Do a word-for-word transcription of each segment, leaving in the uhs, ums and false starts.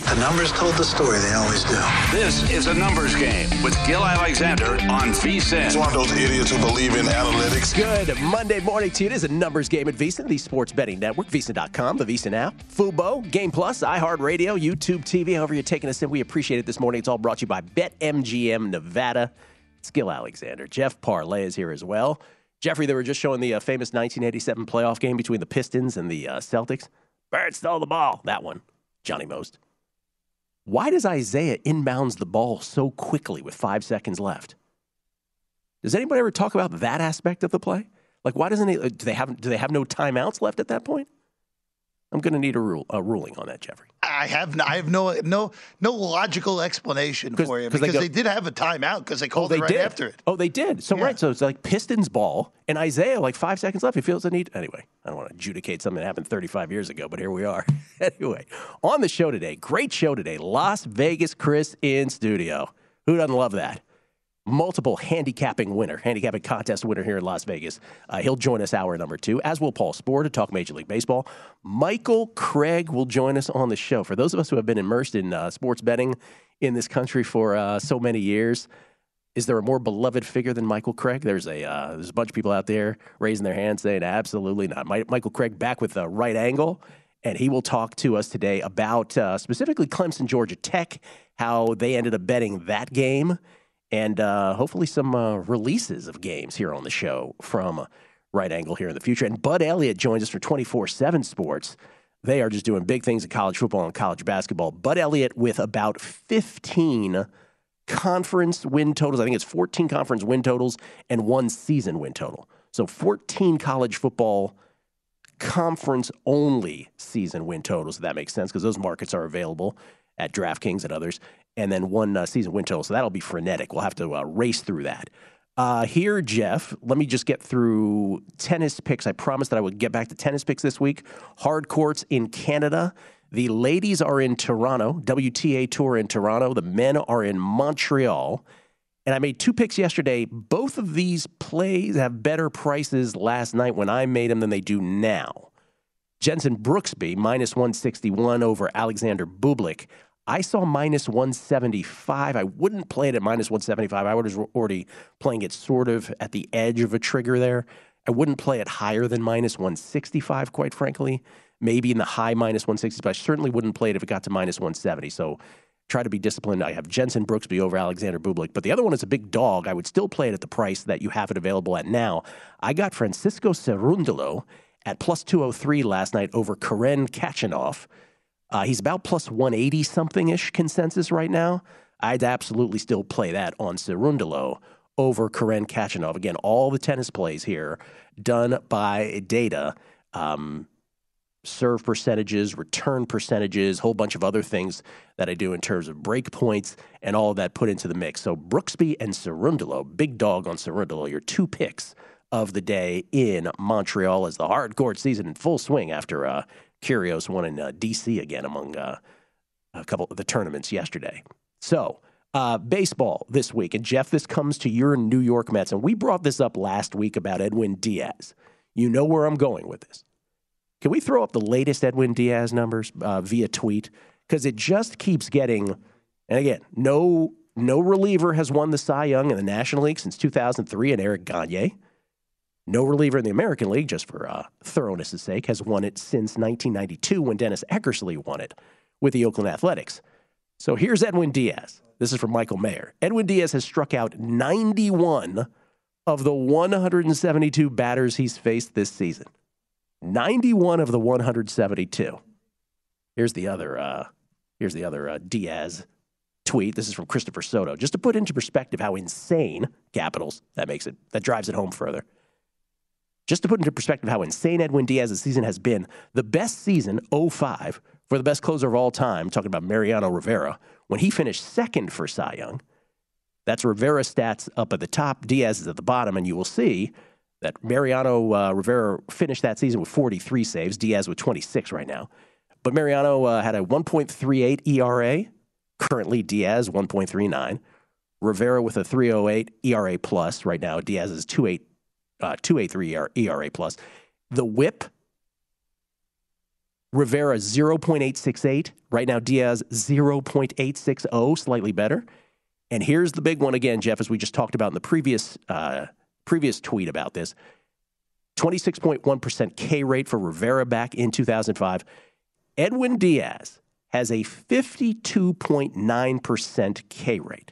The numbers told the story. They always do. This is a numbers game with Gil Alexander on VSiN. It's one of those idiots who believe in analytics. Good Monday morning to you. It is a numbers game at VSiN, the sports betting network, VSiN dot com, the VSiN app, Fubo, Game Plus, iHeartRadio, YouTube T V. However you're taking us in, we appreciate it this morning. It's all brought to you by BetMGM Nevada. It's Gil Alexander. Jeff Parlay is here as well. Jeffrey, they were just showing the uh, famous nineteen eighty-seven playoff game between the Pistons and the uh, Celtics. Bird stole the ball. That one, Johnny Most. Why does Isaiah inbounds the ball so quickly with five seconds left? Does anybody ever talk about that aspect of the play? Like, why doesn't he? Do they have? Do they have no timeouts left at that point? I'm going to need a rule, a ruling on that, Jeffrey. I have, I have no, no, no logical explanation for you because they, go, they did have a timeout because they called oh, they it right did. after it. Oh, they did. So yeah. right, so it's like Pistons ball and Isaiah like five seconds left. He feels the need. Anyway, I don't want to adjudicate something that happened thirty-five years ago, but here we are. Anyway, on the show today, great show today. Las Vegas Chris in studio. Who doesn't love that? Multiple handicapping winner, handicapping contest winner here in Las Vegas. Uh, he'll join us hour number two, as will Paul Sporer to talk Major League Baseball. Michael Craig will join us on the show. For those of us who have been immersed in uh, sports betting in this country for uh, so many years, is there a more beloved figure than Michael Craig? There's a uh, there's a bunch of people out there raising their hands saying absolutely not. My, Michael Craig back with the right angle, and he will talk to us today about uh, specifically Clemson, Georgia Tech, how they ended up betting that game, and uh, hopefully some uh, releases of games here on the show from Right Angle here in the future. And Bud Elliott joins us for twenty-four seven Sports. They are just doing big things in college football and college basketball. Bud Elliott with about fifteen conference win totals. I think it's fourteen conference win totals and one season win total. So fourteen college football conference-only season win totals, if that makes sense, because those markets are available at DraftKings and others, and then one uh, season win total. So that'll be frenetic. We'll have to uh, race through that. Uh, here, Jeff, let me just get through tennis picks. I promised that I would get back to tennis picks this week. Hard courts in Canada. The ladies are in Toronto, W T A Tour in Toronto. The men are in Montreal. And I made two picks yesterday. Both of these plays have better prices last night when I made them than they do now. Jensen Brooksby, minus one sixty-one over Alexander Bublik. I saw minus one seventy-five. I wouldn't play it at minus one seventy-five. I was already playing it sort of at the edge of a trigger there. I wouldn't play it higher than minus one sixty-five, quite frankly. Maybe in the high minus one sixty, but I certainly wouldn't play it if it got to minus one seventy. So try to be disciplined. I have Jensen Brooksby over Alexander Bublik, but the other one is a big dog. I would still play it at the price that you have it available at now. I got Francisco Cerundolo at plus two oh three last night over Karen Khachanov. Uh, he's about plus one eighty something-ish consensus right now. I'd absolutely still play that on Cerundolo over Karen Khachanov. Again, all the tennis plays here done by data. Um, serve percentages, return percentages, whole bunch of other things that I do in terms of break points and all of that put into the mix. So Brooksby and Cerundolo, big dog on Cerundolo, your two picks of the day in Montreal as the hard court season in full swing after uh, Kyrgios won in uh, D C again among uh, a couple of the tournaments yesterday. So uh, baseball this week. And Jeff, this comes to your New York Mets. And we brought this up last week about Edwin Diaz. You know where I'm going with this. Can we throw up the latest Edwin Diaz numbers uh, via tweet? Because it just keeps getting, and again, no no reliever has won the Cy Young in the National League since two thousand three, and Eric Gagne. No reliever in the American League, just for uh, thoroughness' sake, has won it since nineteen ninety-two when Dennis Eckersley won it with the Oakland Athletics. So here's Edwin Diaz. This is from Michael Mayer. Edwin Diaz has struck out ninety-one of the one hundred seventy-two batters he's faced this season. ninety-one of the one hundred seventy-two. Here's the other uh, here's the other uh, Diaz tweet. This is from Christopher Soto. Just to put into perspective how insane, capitals, that makes it, that drives it home further. Just to put into perspective how insane Edwin Diaz's season has been, the best season, oh five, for the best closer of all time, talking about Mariano Rivera, when he finished second for Cy Young. That's Rivera's stats up at the top, Diaz is at the bottom, and you will see that Mariano uh, Rivera finished that season with forty-three saves, Diaz with twenty-six right now. But Mariano uh, had a one point three eight E R A, currently Diaz one point three nine. Rivera with a three oh eight E R A plus right now, Diaz is two eight. Uh, two eighty-three E R A plus. The whip Rivera, zero point eight six eight. Right now, Diaz, zero point eight six zero, slightly better. And here's the big one again, Jeff, as we just talked about in the previous uh, previous tweet about this. twenty-six point one percent K rate for Rivera back in two thousand five. Edwin Diaz has a fifty-two point nine percent K rate.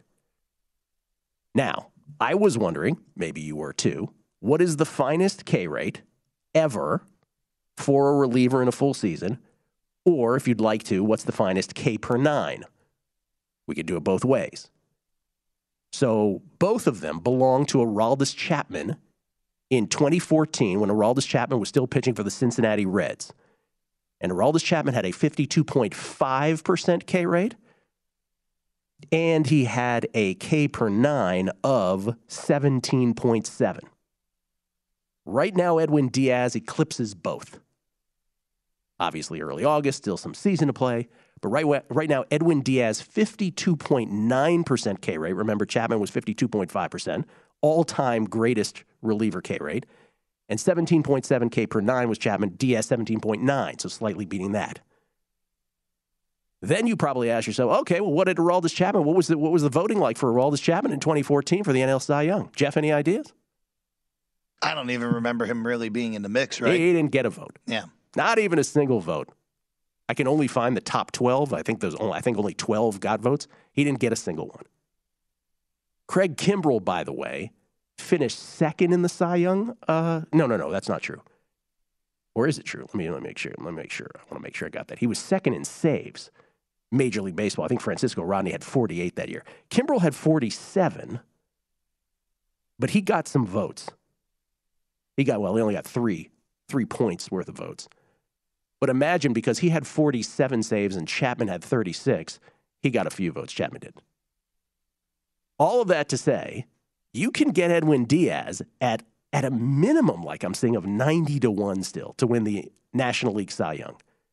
Now, I was wondering, maybe you were too, what is the finest K rate ever for a reliever in a full season? Or if you'd like to, what's the finest K per nine? We could do it both ways. So both of them belong to Aroldis Chapman in twenty fourteen when Aroldis Chapman was still pitching for the Cincinnati Reds. And Aroldis Chapman had a fifty-two point five percent K rate. And he had a K per nine of seventeen point seven. Right now, Edwin Diaz eclipses both. Obviously, early August, still some season to play. But right, right now, Edwin Diaz, fifty-two point nine percent K rate. Remember, Chapman was fifty-two point five percent. All-time greatest reliever K rate. And seventeen point seven K per nine was Chapman. Diaz, seventeen point nine, so slightly beating that. Then you probably ask yourself, okay, well, what did Aroldis Chapman, what was the, what was the voting like for Aroldis Chapman in twenty fourteen for the N L Cy Young? Jeff, any ideas? I don't even remember him really being in the mix, right? He didn't get a vote. Yeah. Not even a single vote. I can only find the top twelve. I think those only, I think only twelve got votes. He didn't get a single one. Craig Kimbrell, by the way, finished second in the Cy Young. Uh, no, no, no, that's not true. Or is it true? Let me, let me make sure. Let me make sure. I want to make sure I got that. He was second in saves. Major League Baseball. I think Francisco Rodney had forty-eight that year. Kimbrell had forty-seven, but he got some votes. He got, well, he only got three, three points worth of votes. But imagine, because he had forty-seven saves and Chapman had thirty-six, he got a few votes. Chapman did. All of that to say, you can get Edwin Diaz at, at a minimum, like I'm saying, of ninety to one still to win the National League Cy Young.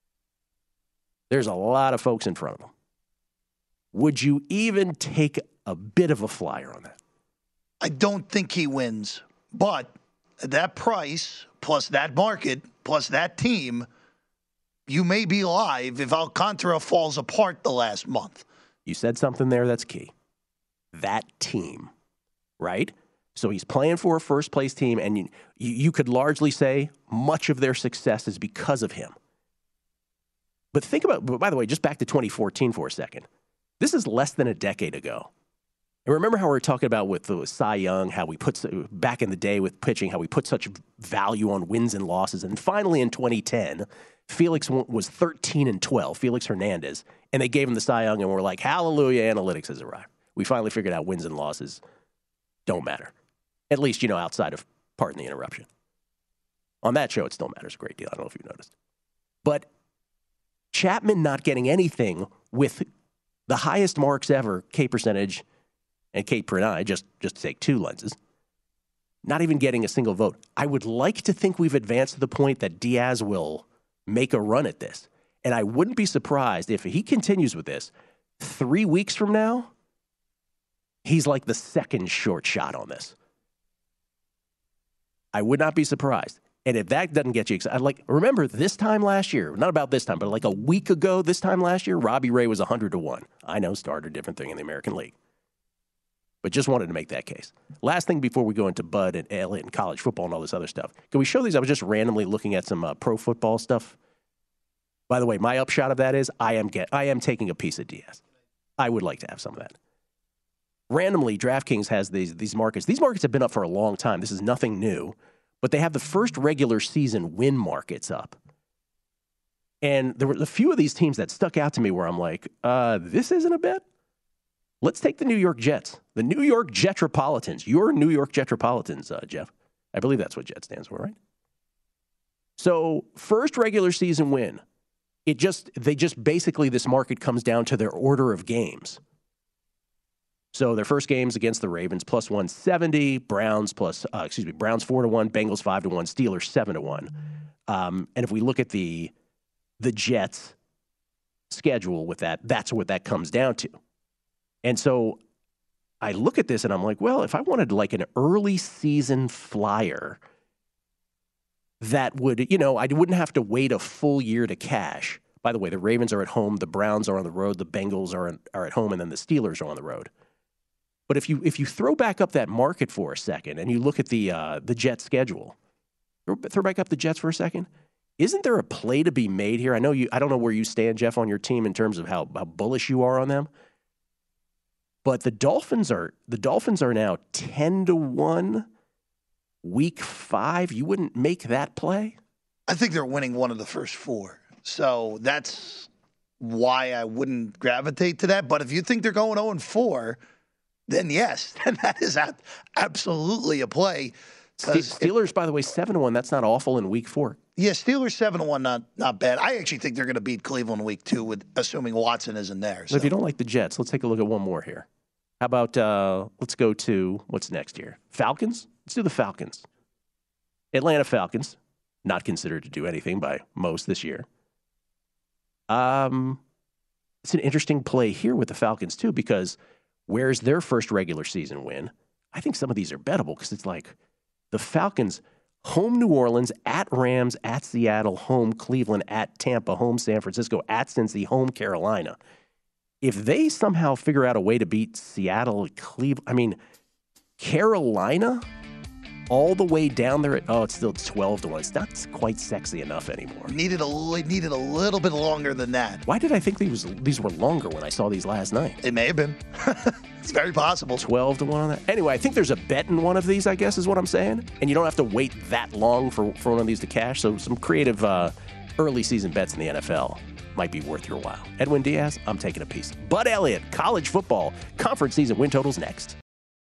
There's a lot of folks in front of him. Would you even take a bit of a flyer on that? I don't think he wins, but that price plus that market plus that team, you may be live if Alcantara falls apart the last month. You said something there that's key. That team, right? So he's playing for a first-place team, and you, you could largely say much of their success is because of him. But think about, by the way, just back to twenty fourteen for a second. This is less than a decade ago. And remember how we were talking about with the Cy Young, how we put, back in the day with pitching, how we put such value on wins and losses. And finally in twenty ten, Felix was thirteen and twelve, Felix Hernandez, and they gave him the Cy Young, and we're like, hallelujah, analytics has arrived. We finally figured out wins and losses don't matter. At least, you know, outside of, pardon the interruption. On that show, it still matters a great deal. I don't know if you noticed. But Chapman not getting anything with the highest marks ever, K percentage and K per nine, just, just to take two lenses, not even getting a single vote. I would like to think we've advanced to the point that Diaz will make a run at this. And I wouldn't be surprised if he continues with this. Three weeks from now, he's like the second short shot on this. I would not be surprised. And if that doesn't get you excited, like, remember this time last year, not about this time, but like a week ago this time last year, Robbie Ray was one hundred to one. I know, starter, different thing in the American League. But just wanted to make that case. Last thing before we go into Bud and Elliott and college football and all this other stuff. Can we show these? I was just randomly looking at some uh, pro football stuff. By the way, my upshot of that is I am get I am taking a piece of Diaz. I would like to have some of that. Randomly, DraftKings has these these markets. These markets have been up for a long time. This is nothing new. But they have the first regular season win markets up. And there were a few of these teams that stuck out to me where I'm like, uh, this isn't a bet. Let's take the New York Jets. The New York Jetropolitans. Your New York Jetropolitans, uh, Jeff. I believe that's what Jet stands for, right? So first regular season win. It just they just basically, this market comes down to their order of games. So their first games against the Ravens, plus one seventy, Browns plus, uh, excuse me, Browns four to one, Bengals five to one, Steelers seven to one. Um, and if we look at the the Jets schedule with that, that's what that comes down to. And so I look at this and I'm like, well, if I wanted like an early season flyer, that would, you know, I wouldn't have to wait a full year to cash. By the way, the Ravens are at home, the Browns are on the road, the Bengals are are at home, and then the Steelers are on the road. But if you if you throw back up that market for a second and you look at the uh, the Jets schedule, throw back up the Jets for a second. Isn't there a play to be made here? I know you. I don't know where you stand, Jeff, on your team in terms of how, how bullish you are on them. But the Dolphins are the Dolphins are now ten to one. Week five, you wouldn't make that play? I think they're winning one of the first four. So that's why I wouldn't gravitate to that. But if you think they're going oh and four, then yes, then that is absolutely a play. Steelers, it, by the way, seven to one. That's not awful in week four. Yeah, Steelers seven to one, not not bad. I actually think they're going to beat Cleveland week two, with assuming Watson isn't there. So. If you don't like the Jets, let's take a look at one more here. How about uh, let's go to what's next here? Falcons? Let's do the Falcons. Atlanta Falcons, not considered to do anything by most this year. Um, it's an interesting play here with the Falcons, too, because where's their first regular season win? I think some of these are bettable because it's like the Falcons, home New Orleans, at Rams, at Seattle, home Cleveland, at Tampa, home San Francisco, at Cincy, home Carolina. If they somehow figure out a way to beat Seattle, Cleveland, I mean, Carolina all the way down there at, oh, it's still twelve to one. It's not quite sexy enough anymore. Needed a, needed a little bit longer than that. Why did I think these, these were longer when I saw these last night? It may have been. It's very possible. twelve to one on that. Anyway, I think there's a bet in one of these, I guess is what I'm saying. And you don't have to wait that long for, for one of these to cash. So some creative uh, early season bets in the N F L might be worth your while. Edwin Diaz, I'm taking a piece. Bud Elliott, college football, conference season win totals next.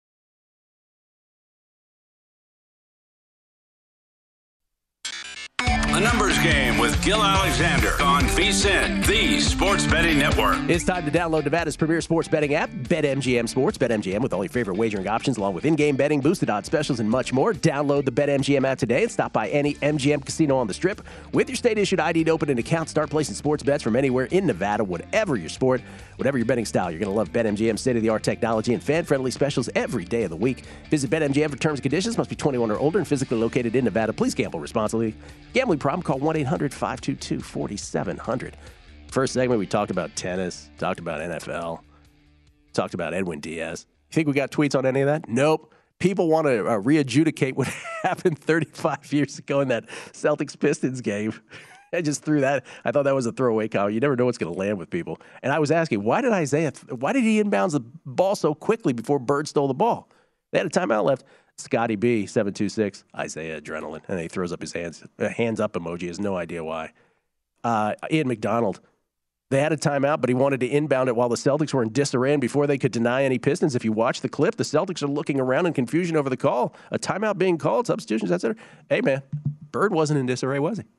The Numbers Game with Gil Alexander on VSiN, the Sports Betting Network. It's time to download Nevada's premier sports betting app, BetMGM Sports. BetMGM with all your favorite wagering options, along with in-game betting, boosted odds specials, and much more. Download the BetMGM app today and stop by any M G M casino on the Strip. With your state-issued I D to open an account, start placing sports bets from anywhere in Nevada, whatever your sport, whatever your betting style. You're going to love BetMGM's state-of-the-art technology and fan-friendly specials every day of the week. Visit BetMGM for terms and conditions. Must be twenty-one or older and physically located in Nevada. Please gamble responsibly. Gambling problem? Call one eight hundred five two two four seven zero zero. First segment, we talked about tennis, talked about N F L, talked about Edwin Diaz. You think we got tweets on any of that? Nope. People want to uh, re-adjudicate what happened thirty-five years ago in that Celtics-Pistons game. I just threw that. I thought that was a throwaway comment. You never know what's going to land with people. And I was asking, why did Isaiah, why did he inbounds the ball so quickly before Bird stole the ball? They had a timeout left. Scotty B, seven two six, Isaiah Adrenaline. And he throws up his hands, uh, hands up emoji. Has no idea why. Uh, Ian McDonald. They had a timeout, but he wanted to inbound it while the Celtics were in disarray and before they could deny any Pistons. If you watch the clip, the Celtics are looking around in confusion over the call. A timeout being called, substitutions, et cetera. Hey, man, Bird wasn't in disarray, was he?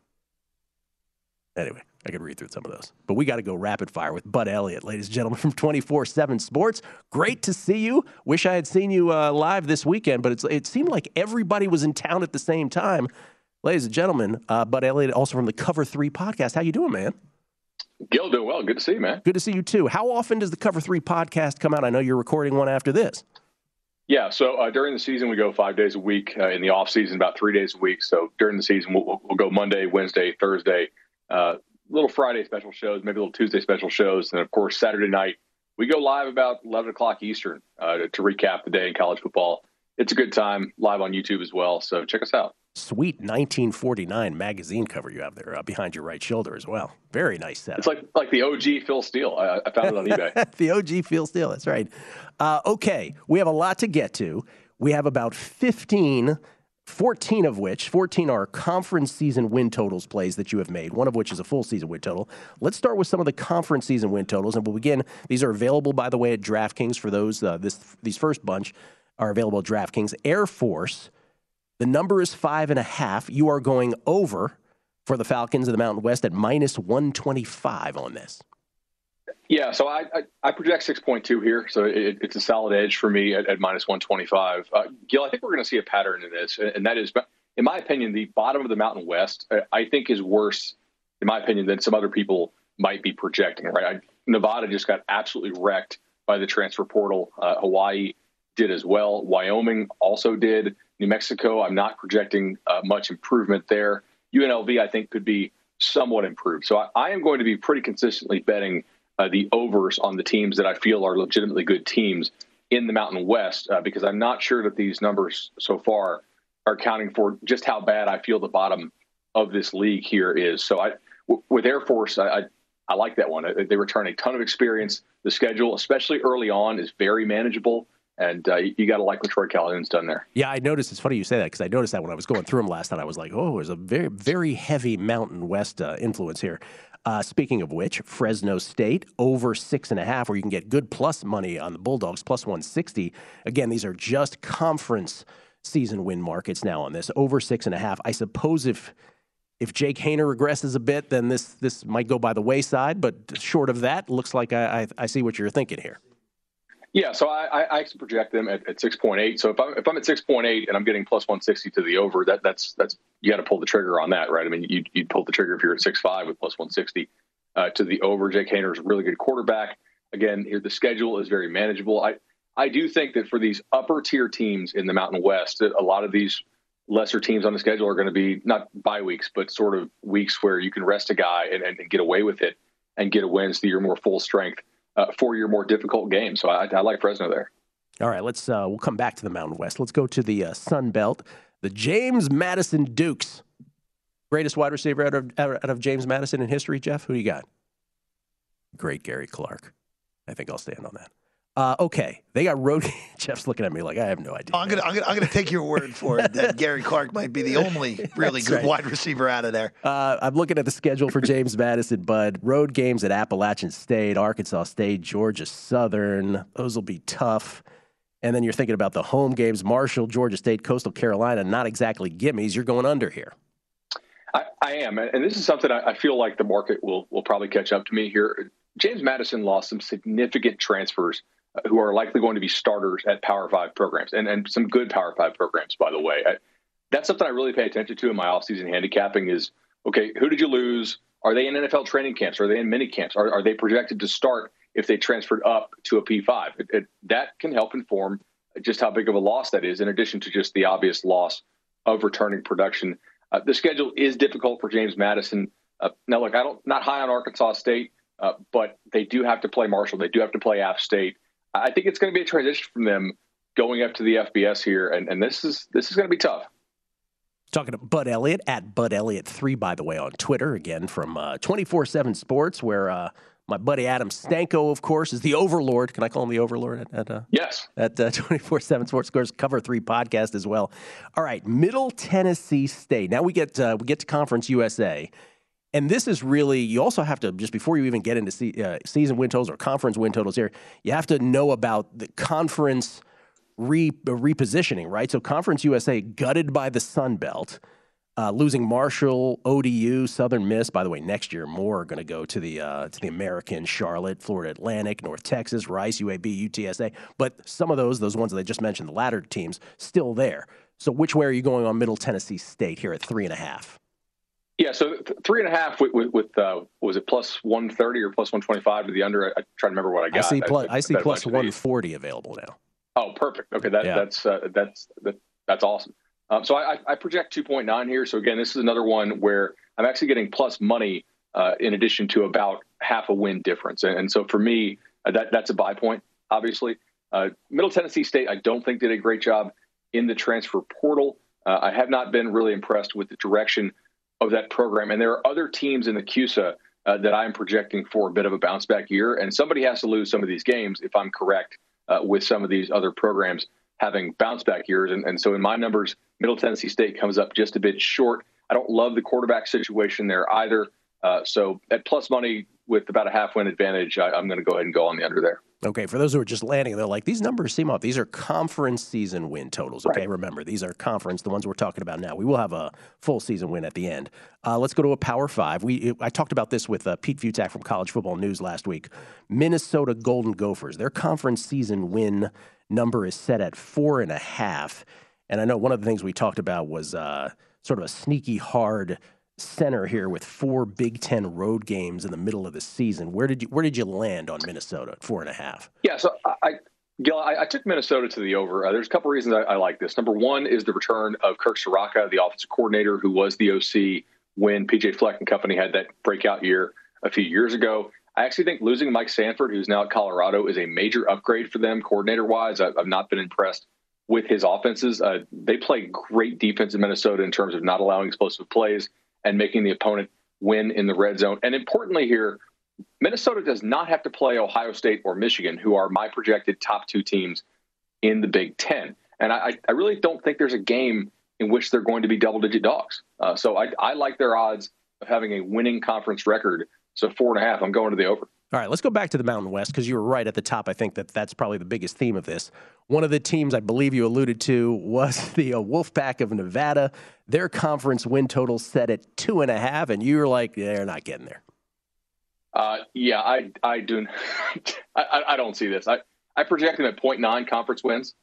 Anyway, I could read through some of those. But we got to go rapid fire with Bud Elliott, ladies and gentlemen, from twenty-four seven Sports. Great to see you. Wish I had seen you uh, live this weekend, but it's, it seemed like everybody was in town at the same time. Ladies and gentlemen, uh, Bud Elliott, also from the Cover three podcast. How you doing, man? Gil, doing well. Good to see you, man. Good to see you, too. How often does the Cover three podcast come out? I know you're recording one after this. Yeah, so uh, during the season, we go five days a week. Uh, in the off season, about three days a week. So during the season, we'll, we'll go Monday, Wednesday, Thursday, uh, little Friday special shows, maybe little Tuesday special shows. And, of course, Saturday night, we go live about eleven o'clock Eastern uh, to, to recap the day in college football. It's a good time, live on YouTube as well. So check us out. Sweet nineteen forty-nine magazine cover you have there uh, behind your right shoulder as well. Very nice setup. It's like like the O G Phil Steele. I, I found it on eBay. The O G Phil Steele, that's right. Uh, okay, we have a lot to get to. We have about fifteen, fourteen of which, fourteen are conference season win totals plays that you have made, one of which is a full season win total. Let's start with some of the conference season win totals, and we'll begin. These are available, by the way, at DraftKings for those, uh, this these first bunch are available at DraftKings. Air Force, the number is five and a half. You are going over for the Falcons of the Mountain West at minus one twenty-five on this. Yeah, so I I, I project six point two here, so it, it's a solid edge for me at, at minus one twenty-five. Uh, Gil, I think we're going to see a pattern in this, and that is, in my opinion, the bottom of the Mountain West, I think, is worse, in my opinion, than some other people might be projecting. Right? I, Nevada just got absolutely wrecked by the transfer portal. Uh, Hawaii did as well. Wyoming also did. New Mexico, I'm not projecting uh, much improvement there. U N L V, I think, could be somewhat improved. So I, I am going to be pretty consistently betting uh, the overs on the teams that I feel are legitimately good teams in the Mountain West, uh, because I'm not sure that these numbers so far are accounting for just how bad I feel the bottom of this league here is. So I, w- with Air Force, I, I, I like that one. They return a ton of experience. The schedule, especially early on, is very manageable. And uh, you, you got to like what Troy Calhoun's done there. Yeah, I noticed. It's funny you say that because I noticed that when I was going through them last night. I was like, oh, there's a very, very heavy Mountain West uh, influence here. Uh, speaking of which, Fresno State over six and a half, where you can get good plus money on the Bulldogs, plus one sixty. Again, these are just conference season win markets now on this, over six and a half. I suppose if if Jake Haener regresses a bit, then this this might go by the wayside. But short of that, looks like I, I, I see what you're thinking here. Yeah, so I, I actually project them at, at six point eight. So if I'm if I'm at six point eight and I'm getting plus one sixty to the over, that that's that's you got to pull the trigger on that, right? I mean, you you'd pull the trigger if you're at six five with plus one sixty uh, to the over. Jake Haener is a really good quarterback. Again, here the schedule is very manageable. I I do think that for these upper tier teams in the Mountain West, a lot of these lesser teams on the schedule are going to be not bye weeks, but sort of weeks where you can rest a guy and, and, and get away with it and get a win so you're more full strength Uh, for your more difficult game. So I, I like Fresno there. All right, let's uh, we'll come back to the Mountain West. Let's go to the uh, Sun Belt. The James Madison Dukes. Greatest wide receiver out of, out of James Madison in history, Jeff? Who do you got? Great Gary Clark. I think I'll stand on that. Uh, okay, they got road. Jeff's looking at me like I have no idea. Oh, I'm gonna, I'm gonna, I'm gonna take your word for it that Gary Clark might be the only really good right. wide receiver out of there. Uh, I'm looking at the schedule for James Madison, Bud. Road games at Appalachian State, Arkansas State, Georgia Southern. Those will be tough. And then you're thinking about the home games: Marshall, Georgia State, Coastal Carolina. Not exactly gimmies. You're going under here. I, I am, and this is something I, I feel like the market will will probably catch up to me here. James Madison lost some significant transfers who are likely going to be starters at Power Five programs, and, and some good Power Five programs, by the way. I, that's something I really pay attention to in my offseason handicapping is, okay, who did you lose? Are they in N F L training camps? Are they in mini camps? Are, are they projected to start if they transferred up to a P five? It, it, that can help inform just how big of a loss that is, in addition to just the obvious loss of returning production. Uh, the schedule is difficult for James Madison. Uh, now, look, I don't not high on Arkansas State, uh, but they do have to play Marshall. They do have to play App State. I think it's going to be a transition from them going up to the F B S here, and, and this is this is going to be tough. Talking to Bud Elliott, at Bud Elliott three, by the way, on Twitter, again, from uh, twenty-four seven Sports, where uh, my buddy Adam Stanko, of course, is the overlord. Can I call him the overlord? At, at, uh, yes. At uh, twenty-four seven Sports, of course, Cover three podcast as well. All right, Middle Tennessee State. Now we get uh, we get to Conference U S A. And this is really, you also have to, just before you even get into se- uh, season win totals or conference win totals here, you have to know about the conference re- repositioning, right? So Conference U S A gutted by the Sun Belt, uh, losing Marshall, O D U, Southern Miss. By the way, next year more are going to go to the uh, to the American, Charlotte, Florida Atlantic, North Texas, Rice, U A B, U T S A. But some of those, those ones that I just mentioned, the latter teams, still there. So which way are you going on Middle Tennessee State here at three and a half? Yeah, so th- three and a half with, with, with uh, was it plus one thirty or plus one twenty-five to the under? I, I try to remember what I got. I see plus, I, I see plus one forty these. Available now. Oh, perfect. Okay, that, yeah. that's uh, that's that, that's awesome. Um, so I, I project two point nine here. So again, this is another one where I'm actually getting plus money uh, in addition to about half a win difference. And, and so for me, uh, that that's a buy point, obviously. Uh, Middle Tennessee State, I don't think did a great job in the transfer portal. Uh, I have not been really impressed with the direction of that program. And there are other teams in the C U S A uh, that I'm projecting for a bit of a bounce back year. And somebody has to lose some of these games, if I'm correct, uh, with some of these other programs having bounce back years. And, and so in my numbers, Middle Tennessee State comes up just a bit short. I don't love the quarterback situation there either. Uh, so at plus money with about a half win advantage, I, I'm going to go ahead and go on the under there. Okay, for those who are just landing, they're like, these numbers seem off. These are conference season win totals. Okay, right. Remember, these are conference, the ones we're talking about now. We will have a full season win at the end. Uh, let's go to a Power Five. We I talked about this with uh, Pete Futak from College Football News last week. Minnesota Golden Gophers, their conference season win number is set at four and a half. And I know one of the things we talked about was uh, sort of a sneaky hard center here with four Big Ten road games in the middle of the season. Where did you where did you land on Minnesota at four and a half? Yeah, so I, Gil, I, I took Minnesota to the over. Uh, there's a couple reasons I, I like this. Number one is the return of Kirk Soraka, the offensive coordinator who was the O C when P J Fleck and company had that breakout year a few years ago. I actually think losing Mike Sanford, who's now at Colorado, is a major upgrade for them coordinator-wise. I've not been impressed with his offenses. Uh, they play great defense in Minnesota in terms of not allowing explosive plays and making the opponent win in the red zone. And importantly here, Minnesota does not have to play Ohio State or Michigan, who are my projected top two teams in the Big Ten. And I, I really don't think there's a game in which they're going to be double-digit dogs. Uh, so I, I like their odds of having a winning conference record. So four and a half, I'm going to the over. All right, let's go back to the Mountain West because you were right at the top. I think that that's probably the biggest theme of this. One of the teams I believe you alluded to was the uh, Wolfpack of Nevada. Their conference win total set at two and a half, and you were like, they're not getting there. Uh, yeah, I I do. I, I don't see this. I, I project them at point nine conference wins.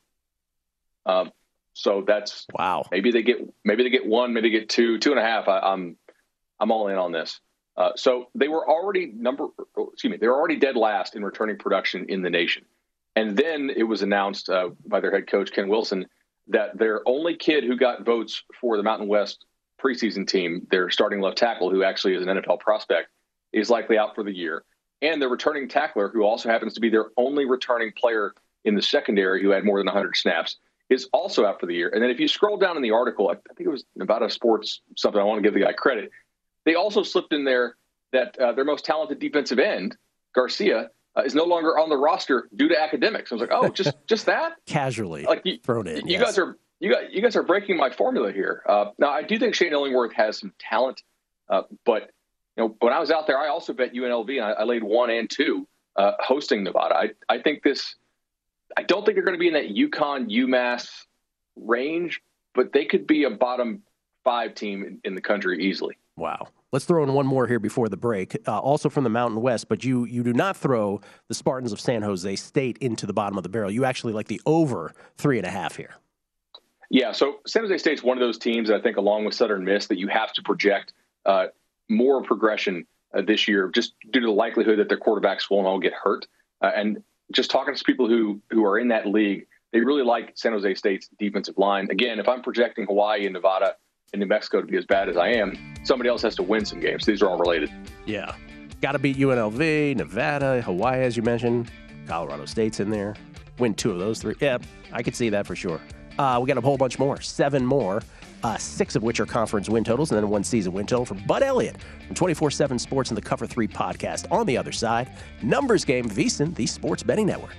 Um, so that's wow. Maybe they get maybe they get one, maybe they get two, two and a half. I, I'm I'm all in on this. Uh, so they were already number, excuse me, they were already dead last in returning production in the nation. And then it was announced uh, by their head coach, Ken Wilson, that their only kid who got votes for the Mountain West preseason team, their starting left tackle, who actually is an N F L prospect, is likely out for the year. And their returning tackler, who also happens to be their only returning player in the secondary who had more than one hundred snaps, is also out for the year. And then if you scroll down in the article, I think it was Nevada Sports, something I want to give the guy credit. They also slipped in there that uh, their most talented defensive end, Garcia, uh, is no longer on the roster due to academics. I was like, oh, just just that? Casually like you, thrown in. You yes. guys are you guys, you guys are breaking my formula here. Uh, now, I do think Shane Illingworth has some talent, uh, but you know, when I was out there, I also bet U N L V, and I, I laid one and two uh, hosting Nevada. I I think this. I don't think they're going to be in that UConn UMass range, but they could be a bottom five team in, in the country easily. Wow. Let's throw in one more here before the break, uh, also from the Mountain West, but you you do not throw the Spartans of San Jose State into the bottom of the barrel. You actually like the over three and a half here. Yeah, so San Jose State's one of those teams, I think, along with Southern Miss, that you have to project uh, more progression uh, this year just due to the likelihood that their quarterbacks won't all get hurt. Uh, and just talking to people who, who are in that league, they really like San Jose State's defensive line. Again, if I'm projecting Hawaii and Nevada and New Mexico to be as bad as I am, somebody else has to win some games. These are all related. Yeah. Got to beat U N L V, Nevada, Hawaii, as you mentioned. Colorado State's in there. Win two of those three. Yeah, I could see that for sure. Uh, we got a whole bunch more, seven more, uh, six of which are conference win totals, and then one season win total from Bud Elliott from twenty-four seven Sports and the Cover three podcast. On the other side, Numbers Game, VSiN, the Sports Betting Network.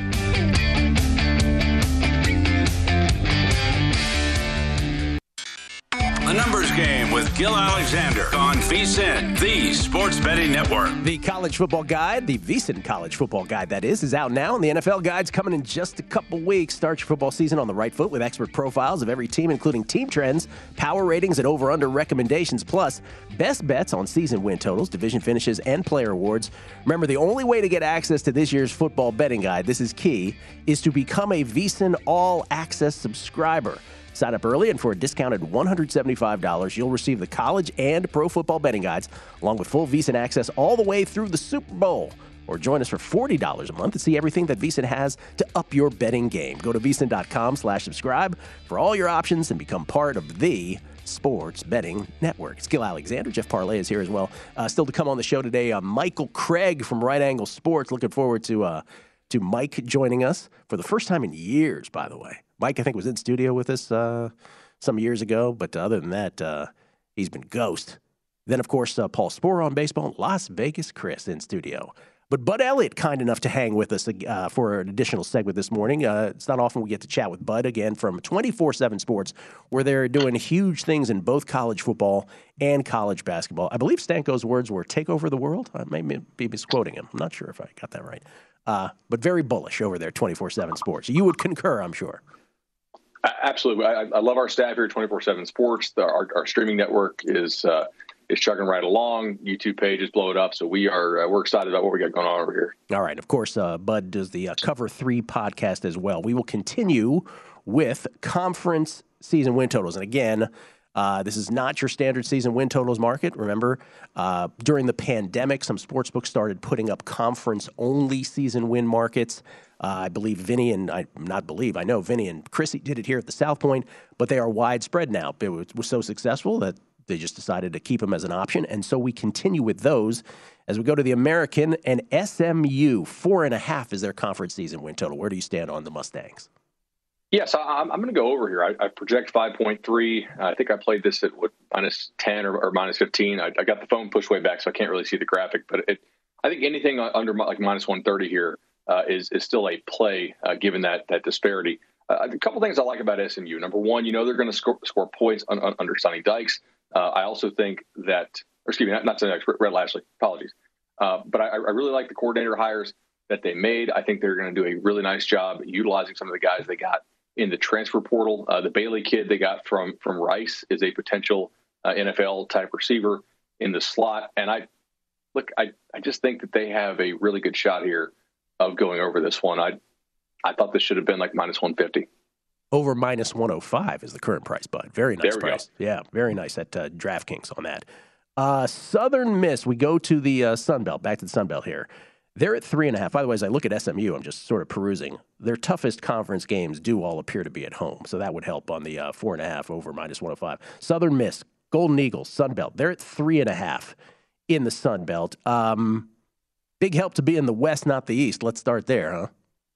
A Numbers Game with Gil Alexander on VSiN, the Sports Betting Network. The College Football Guide, the VSiN College Football Guide, that is, is out now. And the N F L Guide's coming in just a couple weeks. Start your football season on the right foot with expert profiles of every team, including team trends, power ratings, and over-under recommendations, plus best bets on season win totals, division finishes, and player awards. Remember, the only way to get access to this year's football betting guide, this is key, is to become a VSiN All-Access subscriber. Sign up early, and for a discounted one hundred seventy-five dollars, you'll receive the college and pro football betting guides, along with full VSiN access all the way through the Super Bowl. Or join us for forty dollars a month to see everything that VSiN has to up your betting game. Go to VSiN.com slash subscribe for all your options and become part of the Sports Betting Network. It's Gil Alexander. Jeff Parlay is here as well. Uh, still to come on the show today, uh, Michael Craig from Right Angle Sports. Looking forward to uh, to Mike joining us for the first time in years, by the way. Mike, I think, was in studio with us uh, some years ago, but other than that, uh, he's been ghost. Then, of course, uh, Paul Sporer on baseball, Las Vegas Chris in studio. But Bud Elliott, kind enough to hang with us uh, for an additional segment this morning. Uh, it's not often we get to chat with Bud again from twenty-four seven Sports, where they're doing huge things in both college football and college basketball. I believe Stanko's words were "take over the world." I may be misquoting him. I'm not sure if I got that right. Uh, but very bullish over there, twenty-four seven Sports. You would concur, I'm sure. Absolutely. I, I love our staff here at twenty-four seven Sports. The, our, our streaming network is uh, is chugging right along. YouTube pages blow it up. So we are uh, we're excited about what we got going on over here. All right. Of course, uh, Bud does the uh, Cover three podcast as well. We will continue with conference season win totals. And again, uh, this is not your standard season win totals market. Remember, uh, during the pandemic, some sportsbooks started putting up conference-only season win markets. Uh, I believe Vinny and I not believe I know Vinny and Chrissy did it here at the South Point, but they are widespread now. It was, was so successful that They just decided to keep them as an option. And so we continue with those as we go to the American, and S M U. Four and a half is their conference season win total. Where do you stand on the Mustangs? Yes, I'm, I'm going to go over here. I, I project five point three. I think I played this at what, minus ten or, or minus fifteen. I, I got the phone pushed way back, so I can't really see the graphic. But it, I think anything under like minus one thirty here uh, is is still a play, uh, given that that disparity. Uh, a couple things I like about S M U. Number one, you know they're going to score, score points on, on, under Sonny Dykes. Uh, I also think that, or excuse me, not, not Sonny Dykes, Red Lashley. Apologies. Uh, but I, I really like the coordinator hires that they made. I think they're going to do a really nice job utilizing some of the guys they got in the transfer portal. Uh, the Bailey kid they got from from Rice is a potential uh, N F L type receiver in the slot. And I look, I, I just think that they have a really good shot here of going over this one. I I thought this should have been like minus one fifty. Over minus one oh five is the current price, bud. Very nice there we price. Go. Yeah, very nice at uh, DraftKings on that. Uh, Southern Miss, we go to the uh, Sun Belt, back to the Sun Belt here. They're at three and a half. By the way, as I look at S M U, I'm just sort of perusing. Their toughest conference games do all appear to be at home, so that would help on the uh, four and a half over minus one oh five. Southern Miss, Golden Eagles, Sun Belt. They're at three and a half in the Sun Belt. Um, big help to be in the West, not the East. Let's start there, huh?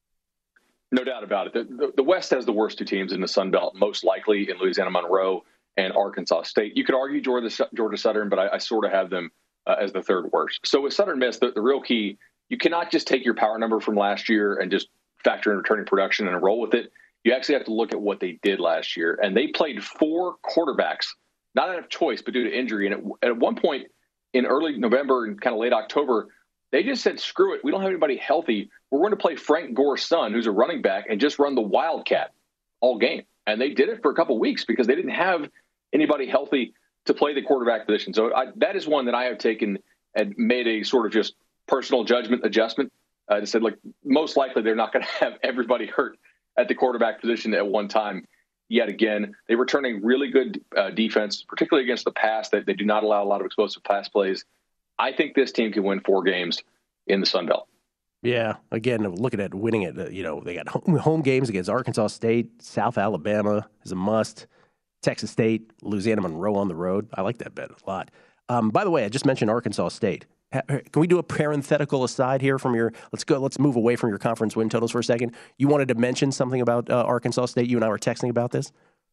No doubt about it. The, the, the West has the worst two teams in the Sun Belt, most likely in Louisiana Monroe and Arkansas State. You could argue Georgia, Georgia Southern, but I, I sort of have them uh, as the third worst. So with Southern Miss, the, the real key, you cannot just take your power number from last year and just factor in returning production and roll with it. You actually have to look at what they did last year. And they played four quarterbacks, not out of choice, but due to injury. And at, at one point in early November and kind of late October, they just said, screw it. We don't have anybody healthy. We're going to play Frank Gore's son, who's a running back, and just run the Wildcat all game. And they did it for a couple of weeks because they didn't have anybody healthy to play the quarterback position. So I, that is one that I have taken and made a sort of just personal judgment adjustment. I uh, said, like, most likely they're not going to have everybody hurt at the quarterback position at one time yet again. They return a really good uh, defense, particularly against the pass. That they do not allow a lot of explosive pass plays. I think this team can win four games in the Sun Belt. Yeah, again, looking at winning it, you know, they got home, home games against Arkansas State, South Alabama is a must, Texas State, Louisiana Monroe on the road. I like that bet a lot. Um, by the way, I just mentioned Arkansas State. Can we do a parenthetical aside here from your, let's go, let's move away from your conference win totals for a second. You wanted to mention something about uh, Arkansas State. You and I were texting about this.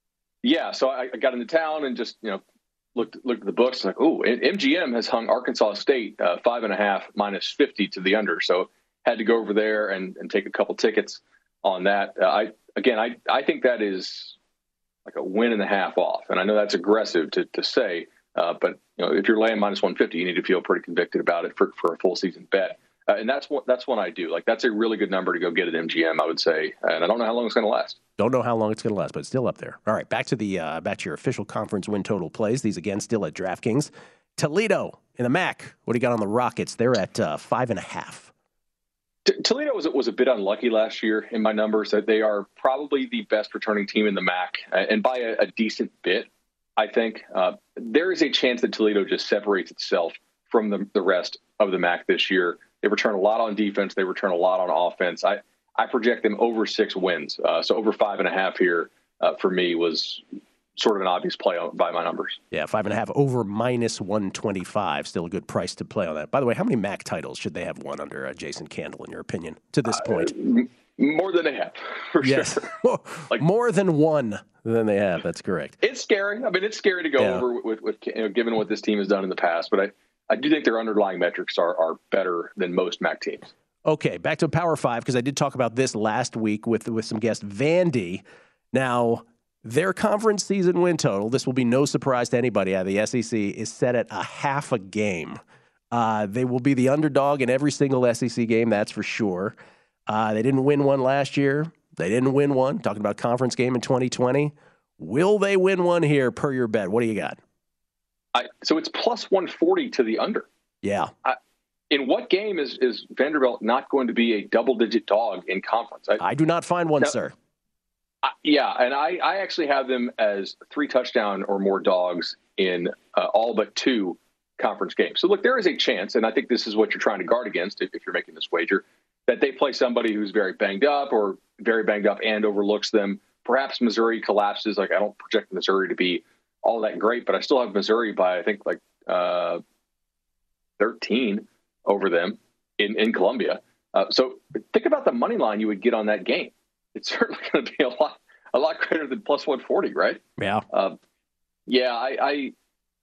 Yeah. So I, I got into town and just, you know, looked, looked at the books like, oh, M G M has hung Arkansas State uh, five and a half minus fifty to the under. So had to go over there and, and take a couple tickets on that. Uh, I, again, I, I think that is like a win and a half off. And I know that's aggressive to, to say, Uh, but you know, if you're laying minus one fifty, you need to feel pretty convicted about it for, for a full season bet. Uh, and that's what that's what I do. Like, that's a really good number to go get at M G M, I would say. And I don't know how long it's going to last. Don't know how long it's going to last, but it's still up there. All right, back to the uh, back to your official conference win total plays. These again still at DraftKings. Toledo in the M A C. What do you got on the Rockets? They're at uh, five and a half. T- Toledo was was a bit unlucky last year in my numbers. That they are probably the best returning team in the M A C, uh, and by a, a decent bit. I think uh, there is a chance that Toledo just separates itself from the, the rest of the M A C this year. They return a lot on defense. They return a lot on offense. I, I project them over six wins. Uh, so over five and a half here uh, for me was sort of an obvious play on, by my numbers. Yeah, five and a half over minus one twenty-five. Still a good price to play on that. By the way, how many M A C titles should they have won under uh, Jason Candle, in your opinion, to this point? Uh, more than they have, for yes. sure. Like, more than one than they have. That's correct. It's scary. I mean, it's scary to go yeah. over with, with you know, given what this team has done in the past. But I, I do think their underlying metrics are, are better than most M A C teams. Okay, back to Power Five, because I did talk about this last week with with some guest Vandy. Now, their conference season win total, this will be no surprise to anybody out of the S E C, is set at a half a game. Uh, they will be the underdog in every single S E C game, that's for sure. Uh, they didn't win one last year. They didn't win one. Talking about conference game in twenty twenty. Will they win one here per your bet? What do you got? I, so it's plus one forty to the under. Yeah. I, in what game is, is Vanderbilt not going to be a double-digit dog in conference? I, I do not find one, now, sir. I, yeah, and I, I actually have them as three touchdown or more dogs in uh, all but two conference games. So, look, there is a chance, and I think this is what you're trying to guard against if, if you're making this wager, that they play somebody who's very banged up or very banged up and overlooks them. Perhaps Missouri collapses. Like, I don't project Missouri to be all that great, but I still have Missouri by, I think, like uh, thirteen over them in, in Columbia. Uh, so think about the money line you would get on that game. It's certainly going to be a lot, a lot greater than plus one forty, right? Yeah. Uh, yeah, I, I,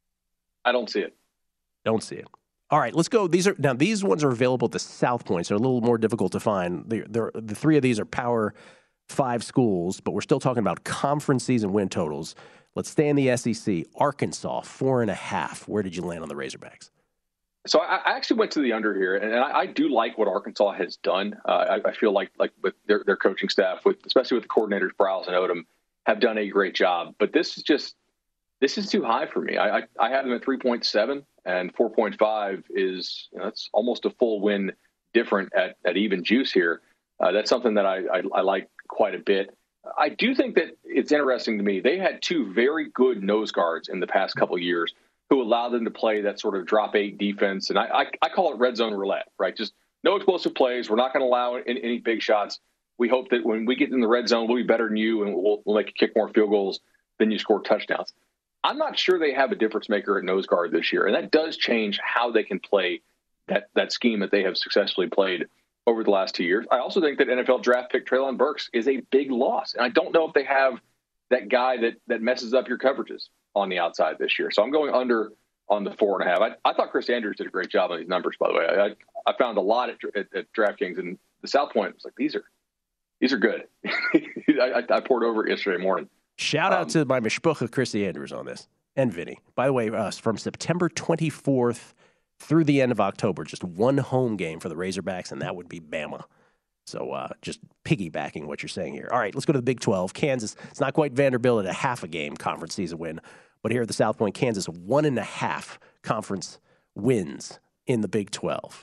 I don't see it. Don't see it. All right, let's go. These are now. These ones are available at the South Point, so they're a little more difficult to find. They're, they're, the three of these are Power Five schools, but we're still talking about conference season win totals. Let's stay in the S E C. Arkansas, four and a half. Where did you land on the Razorbacks? So I, I actually went to the under here, and I, I do like what Arkansas has done. Uh, I, I feel like like with their, their coaching staff, with especially with the coordinators Browse and Odom, have done a great job. But this is just this is too high for me. I I, I have them at three point seven, and four point five is you know, that's almost a full win different at, at even juice here. Uh, that's something that I, I, I like quite a bit. I do think that it's interesting to me. They had two very good nose guards in the past couple of years who allowed them to play that sort of drop eight defense. And I, I, I call it red zone roulette, right? Just no explosive plays. We're not going to allow any, any big shots. We hope that when we get in the red zone, we'll be better than you, and we'll, we'll make you kick more field goals than you score touchdowns. I'm not sure they have a difference maker at nose guard this year, and that does change how they can play that, that scheme that they have successfully played over the last two years. I also think that N F L draft pick Treylon Burks is a big loss, and I don't know if they have that guy that that messes up your coverages on the outside this year. So I'm going under on the four and a half. I, I thought Chris Andrews did a great job on these numbers, by the way. I, I found a lot at, at, at DraftKings, and the South Point was like, these are these are good. I, I poured over it yesterday morning. Shout out um, to my mishpucha, Chrissy Andrews, on this, and Vinny. By the way, uh, from September twenty-fourth through the end of October, just one home game for the Razorbacks, and that would be Bama. So uh, just piggybacking what you're saying here. All right, let's go to the Big twelve. Kansas, it's not quite Vanderbilt at a half a game conference season win, but here at the South Point, Kansas, one and a half conference wins in the Big twelve.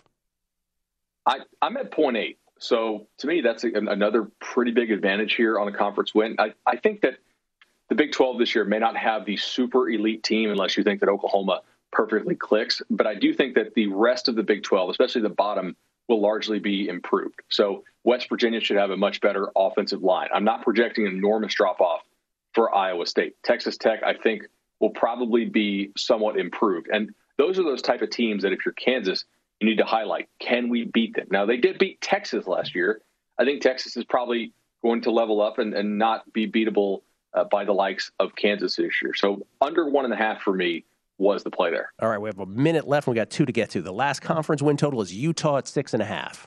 I, I'm at point eight. So to me, that's a, another pretty big advantage here on a conference win. I, I think that the Big twelve this year may not have the super elite team unless you think that Oklahoma perfectly clicks. But I do think that the rest of the Big twelve, especially the bottom, will largely be improved. So West Virginia should have a much better offensive line. I'm not projecting an enormous drop-off for Iowa State. Texas Tech, I think, will probably be somewhat improved. And those are those type of teams that if you're Kansas, you need to highlight. Can we beat them? Now, they did beat Texas last year. I think Texas is probably going to level up and, and not be beatable uh, by the likes of Kansas this year. So under one and a half for me was the play there. All right, we have a minute left. We got two to get to. The last conference win total is Utah at six and a half.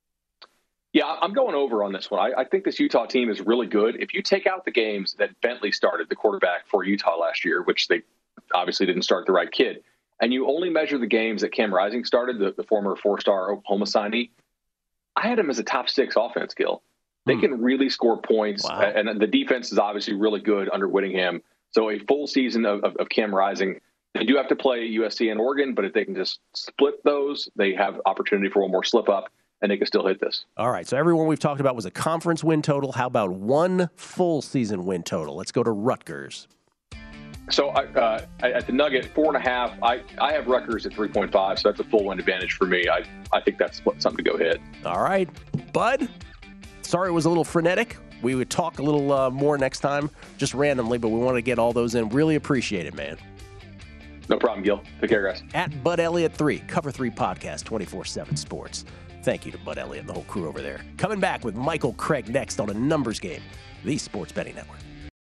Yeah, I'm going over on this one. I, I think this Utah team is really good. If you take out the games that Bentley started, the quarterback for Utah last year, which they obviously didn't start the right kid, and you only measure the games that Cam Rising started, the, the former four-star Oklahoma signee, I had him as a top six offense, Gil. They hmm. can really score points, wow. and the defense is obviously really good under Whittingham. So a full season of, of, of Cam Rising. They do have to play U S C and Oregon, but if they can just split those, they have opportunity for one more slip up, and they can still hit this. All right, so everyone we've talked about was a conference win total. How about one full season win total? Let's go to Rutgers. So uh, at the Nugget, four and a half, I, I have Rutgers at three point five, so that's a full win advantage for me. I, I think that's something to go hit. All right, Bud, sorry it was a little frenetic. We would talk a little uh, more next time, just randomly, but we want to get all those in. Really appreciate it, man. No problem, Gil. Take care, guys. At Bud Elliott three, Cover three Podcast, twenty-four seven Sports. Thank you to Bud Elliott and the whole crew over there. Coming back with Michael Craig next on A Numbers Game, the Sports Betting Network.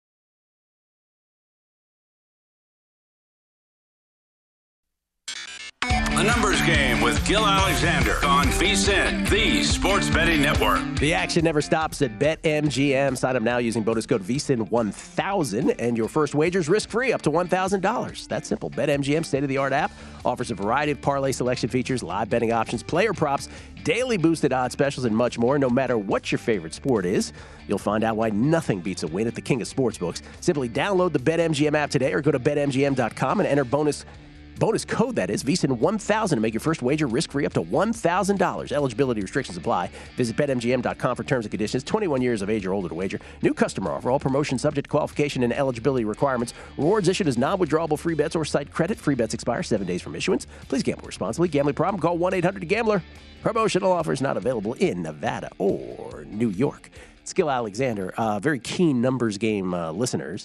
A Numbers Game with Gil Alexander on VSiN, the Sports Betting Network. The action never stops at BetMGM. Sign up now using bonus code V S I N one thousand, and your first wager's risk-free up to one thousand dollars. That's simple. BetMGM state-of-the-art app offers a variety of parlay selection features, live betting options, player props, daily boosted odds specials, and much more. No matter what your favorite sport is, you'll find out why nothing beats a win at the king of sportsbooks. Simply download the BetMGM app today or go to bet M G M dot com and enter bonus Bonus code, that is, V S I N one thousand to make your first wager risk-free up to one thousand dollars. Eligibility restrictions apply. Visit bet M G M dot com for terms and conditions. twenty-one years of age or older to wager. New customer offer. All promotions subject to qualification and eligibility requirements. Rewards issued as non-withdrawable free bets or site credit. Free bets expire seven days from issuance. Please gamble responsibly. Gambling problem? Call one eight hundred gambler. Promotional offers not available in Nevada or New York. Skill Alexander, uh, very keen Numbers Game uh, listeners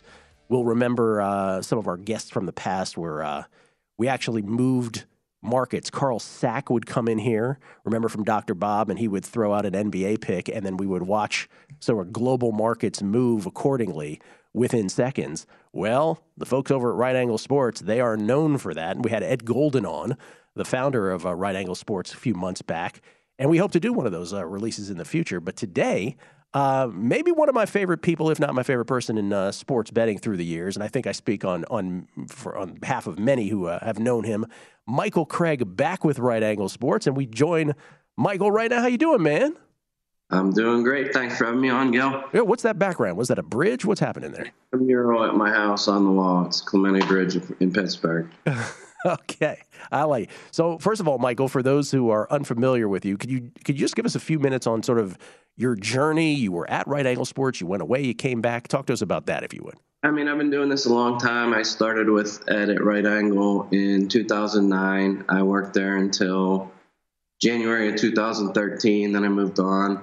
will remember uh, some of our guests from the past where uh, we actually moved markets. Carl Sack would come in here, remember from Doctor Bob, and he would throw out an N B A pick, and then we would watch sort of global markets move accordingly within seconds. Well, the folks over at Right Angle Sports, they are known for that. And we had Ed Golden on, the founder of uh, Right Angle Sports, a few months back. And we hope to do one of those uh, releases in the future. But today, uh, maybe one of my favorite people, if not my favorite person in uh, sports betting through the years, and I think I speak on on for, on behalf of many who uh, have known him, Michael Craig, back with Right Angle Sports. And we join Michael right now. How you doing, man? I'm doing great. Thanks for having me on, Gil. Yeah, what's that background? Was that a bridge? What's happening there? A mural at my house on the wall. It's Clemente Bridge in Pittsburgh. Okay, I like it. So first of all, Michael, for those who are unfamiliar with you, could you could you just give us a few minutes on sort of your journey? You were at Right Angle Sports. You went away. You came back. Talk to us about that, if you would. I mean, I've been doing this a long time. I started with Ed at Right Angle in two thousand nine. I worked there until January of two thousand thirteen. Then I moved on.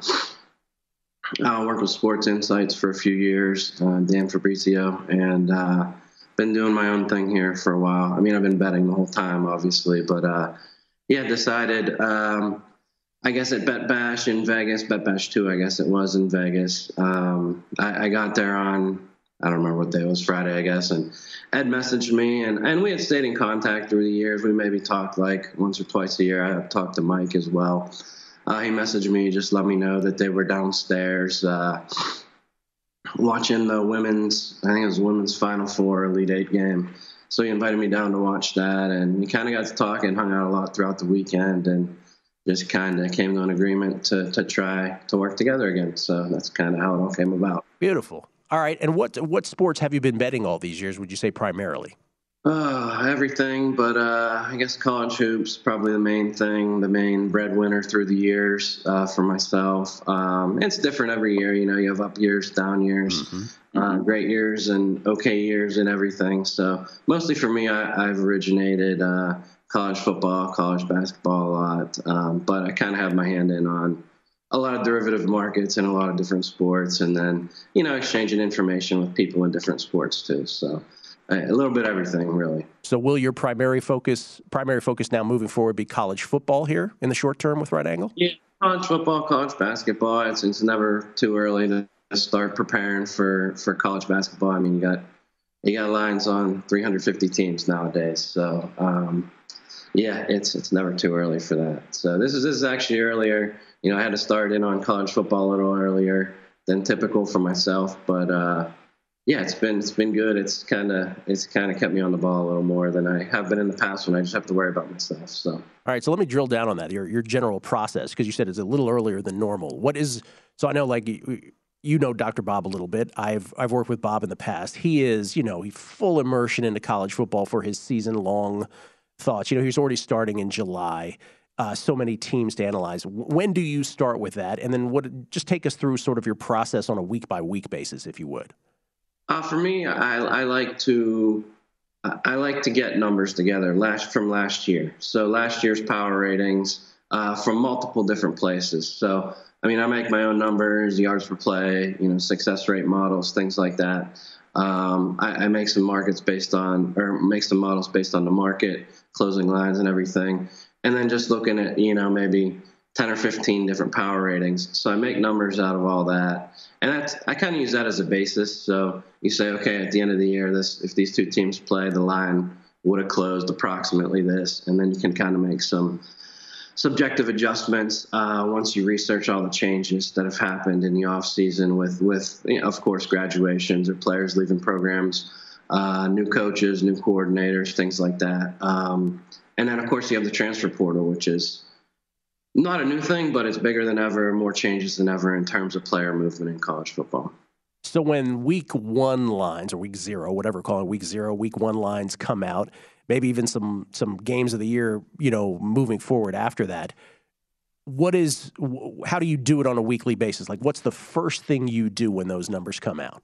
I worked with Sports Insights for a few years, uh, Dan Fabrizio, and uh, been doing my own thing here for a while. I mean, I've been betting the whole time, obviously, but uh, yeah, decided, um, I guess at Bet Bash in Vegas, Bet Bash two, I guess it was in Vegas. Um, I, I got there on, I don't remember what day it was, Friday, I guess, and Ed messaged me, and, and we had stayed in contact through the years. We maybe talked like once or twice a year. I talked to Mike as well. Uh, he messaged me, just let me know that they were downstairs uh, watching the women's, I think it was women's Final Four Elite Eight game. So he invited me down to watch that, and we kind of got to talking, hung out a lot throughout the weekend, and just kind of came to an agreement to, to try to work together again. So that's kind of how it all came about. Beautiful. All right, and what what sports have you been betting all these years, would you say primarily? Uh, everything, but uh, I guess college hoops probably the main thing, the main breadwinner through the years uh, for myself. Um, it's different every year. You know, you have up years, down years, mm-hmm. uh, great years and okay years and everything. So mostly for me, I, I've originated uh, college football, college basketball a lot, um, but I kind of have my hand in on a lot of derivative markets and a lot of different sports, and then, you know, exchanging information with people in different sports too. So a little bit of everything, really. So will your primary focus primary focus now moving forward be college football here in the short term with Right Angle? Yeah, college football, college basketball. It's, it's never too early to start preparing for, for college basketball. I mean, you got you got lines on three hundred fifty teams nowadays. So, um, yeah, it's it's never too early for that. So this is this is actually earlier. You know, I had to start in on college football a little earlier than typical for myself, but uh, yeah, it's been it's been good. It's kind of it's kind of kept me on the ball a little more than I have been in the past when I just have to worry about myself. So, all right, so let me drill down on that. Your your general process, because you said it's a little earlier than normal. What is so? I know, like you know, Doctor Bob a little bit. I've I've worked with Bob in the past. He is, you know, he full immersion into college football for his season long thoughts. You know, he's already starting in July. Uh, so many teams to analyze. When do you start with that? And then what? Just take us through sort of your process on a week by week basis, if you would. Uh, for me, I, I like to I like to get numbers together last from last year. So last year's power ratings uh, from multiple different places. So I mean, I make my own numbers, yards per play, you know, success rate models, things like that. Um, I, I make some markets based on, or make some models based on the market, closing lines, and everything. And then just looking at, you know, maybe ten or fifteen different power ratings. So I make numbers out of all that. And that's, I kind of use that as a basis. So you say, okay, at the end of the year, this if these two teams play, the line would have closed approximately this. And then you can kind of make some subjective adjustments uh, once you research all the changes that have happened in the offseason with, with you know, of course, graduations or players leaving programs, uh, new coaches, new coordinators, things like that. Um, and then, of course, you have the transfer portal, which is not a new thing, but it's bigger than ever, more changes than ever in terms of player movement in college football. So when week one lines, or week zero, whatever we're calling it, week zero, week one lines come out, maybe even some some games of the year, you know, moving forward after that, what is, how do you do it on a weekly basis? Like, what's the first thing you do when those numbers come out?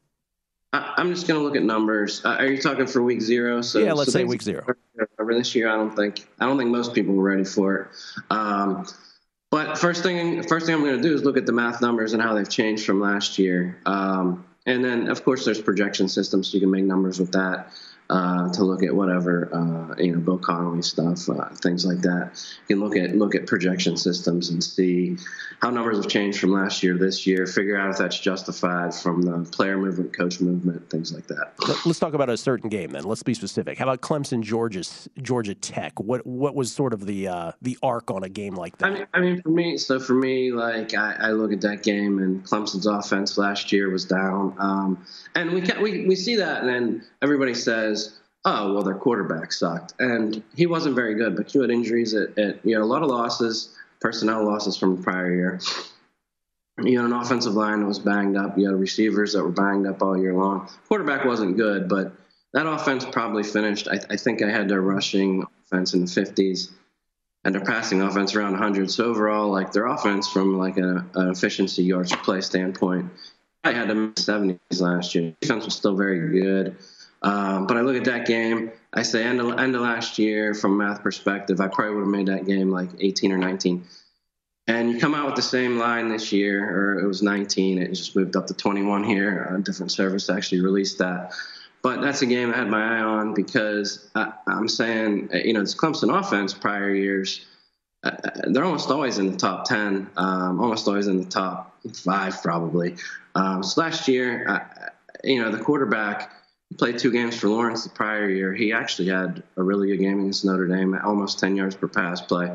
I, I'm just going to look at numbers. Uh, are you talking for week zero? So, yeah, let's so say week zero. Over this year, I don't think I don't think most people were ready for it. Um, but first thing, first thing I'm going to do is look at the math numbers and how they've changed from last year. Um, And then, of course, there's projection systems, so you can make numbers with that uh, to look at whatever, uh, you know, Bill Connolly stuff, uh, things like that. You can look at look at projection systems and see how numbers have changed from last year to this year, figure out if that's justified from the player movement, coach movement, things like that. Let's talk about a certain game then. Let's be specific. How about Clemson, Georgia, Georgia Tech? What what was sort of the uh, the arc on a game like that? I mean, I mean, for me, so for me, like I, I look at that game, and Clemson's offense last year was down, um, and we can, we we see that, and then everybody says, "Oh, well, their quarterback sucked," and he wasn't very good. But you had injuries, at, at you had a lot of losses. Personnel losses from the prior year. You had an offensive line that was banged up. You had receivers that were banged up all year long. Quarterback wasn't good, but that offense probably finished. I, I think I had their rushing offense in the fifties and their passing offense around one hundred. So overall, like their offense from like a, an efficiency yards per play standpoint, I had them in the seventies last year. Defense was still very good. Um, but I look at that game, I say end of, end of last year from a math perspective, I probably would have made that game like eighteen or nineteen. And you come out with the same line this year, or it was nineteen. It just moved up to twenty-one here. A different service actually released that. But that's a game I had my eye on because I, I'm saying, you know, this Clemson offense prior years, uh, they're almost always in the top ten, um, almost always in the top five probably. Um, so last year, I, you know, the quarterback played two games for Lawrence the prior year. He actually had a really good game against Notre Dame, almost ten yards per pass play.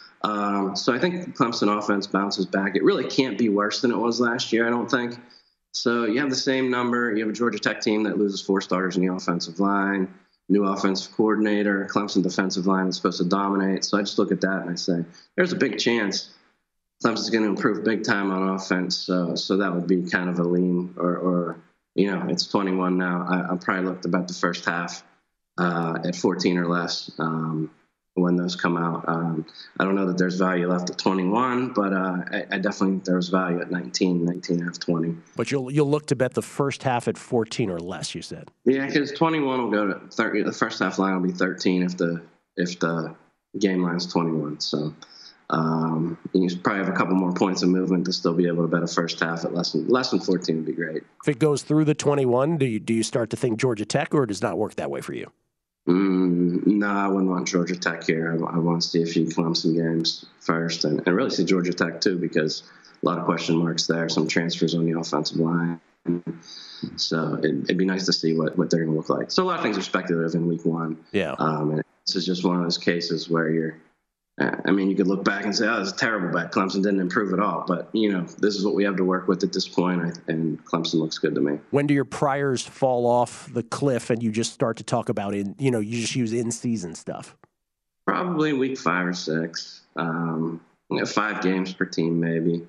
Um, so I think the Clemson offense bounces back. It really can't be worse than it was last year, I don't think. So you have the same number. You have a Georgia Tech team that loses four starters in the offensive line, new offensive coordinator, Clemson defensive line that's supposed to dominate. So I just look at that and I say, there's a big chance Clemson's going to improve big time on offense. So so that would be kind of a lean or, or you know, it's twenty-one now. I, I probably looked about the first half uh, at fourteen or less um, when those come out. Um, I don't know that there's value left at twenty-one, but uh, I, I definitely think there's value at nineteen, nineteen and a half, twenty. But you'll you'll look to bet the first half at fourteen or less, you said. Yeah, because twenty-one will go to thirty. The first half line will be thirteen if the if the game line's twenty-one. So. Um, you probably have a couple more points of movement to still be able to bet a first half at less than less than fourteen would be great. If it goes through the twenty-one, do you do you start to think Georgia Tech, or does not work that way for you? Mm, no, I wouldn't want Georgia Tech here. I, I want to see a few Clemson games first, and, and really see Georgia Tech too, because a lot of question marks there, some transfers on the offensive line. So it, it'd be nice to see what, what they're going to look like. So a lot of things are speculative in week one. Yeah. Um, and this is just one of those cases where you're. I mean, you could look back and say, oh, it's a terrible bet. Clemson didn't improve at all. But, you know, this is what we have to work with at this point, and Clemson looks good to me. When do your priors fall off the cliff and you just start to talk about, in, you know, you just use in-season stuff? Probably week five or six. Um, you know, five games per team, maybe.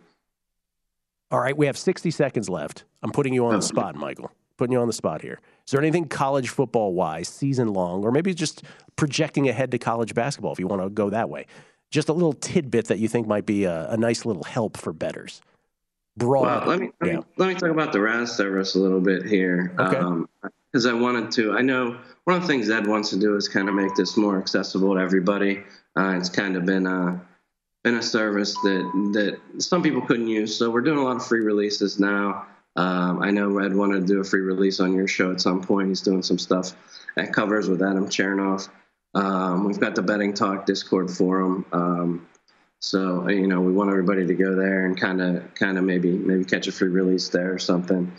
All right, we have sixty seconds left. I'm putting you on the spot, Michael. Putting you on the spot here. Is there anything college football-wise, season-long, or maybe just projecting ahead to college basketball if you want to go that way? Just a little tidbit that you think might be a, a nice little help for bettors. Broad. Well, let me, let, yeah. me, let me talk about the R A S service a little bit here. Okay. Um, because I wanted to. I know one of the things Ed wants to do is kind of make this more accessible to everybody. Uh, it's kind of been a, been a service that, that some people couldn't use. So we're doing a lot of free releases now. Um, I know Ed wanted to do a free release on your show at some point. He's doing some stuff at Covers with Adam Chernoff. Um, we've got the Betting Talk Discord forum. Um, so, you know, we want everybody to go there and kind of kind of maybe maybe catch a free release there or something.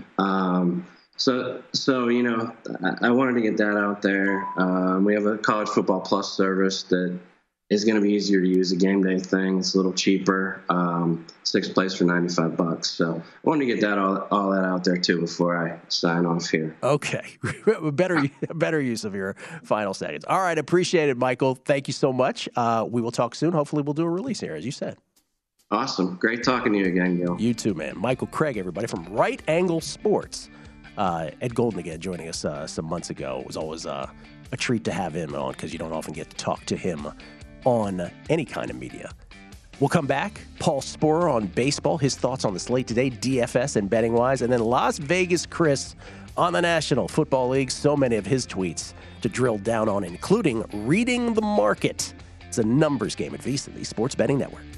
Um, so, so you know, I, I wanted to get that out there. Um, we have a College Football Plus service that is going to be easier to use, a game day thing. It's a little cheaper, um, six plays for ninety-five bucks. So I wanted to get that all, all that out there too before I sign off here. Okay. better, better use of your final seconds. All right. Appreciate it, Michael. Thank you so much. Uh, we will talk soon. Hopefully we'll do a release here, as you said. Awesome. Great talking to you again, Gil. You too, man. Michael Craig, everybody, from Right Angle Sports. Uh, Ed Golden again joining us uh, some months ago. It was always uh, a treat to have him on because you don't often get to talk to him on any kind of media. We'll come back. Paul Sporer on baseball, his thoughts on the slate today, D F S and betting-wise, and then Las Vegas Chris on the National Football League. So many of his tweets to drill down on, including reading the market. It's a numbers game at VSiN, the Sports Betting Network.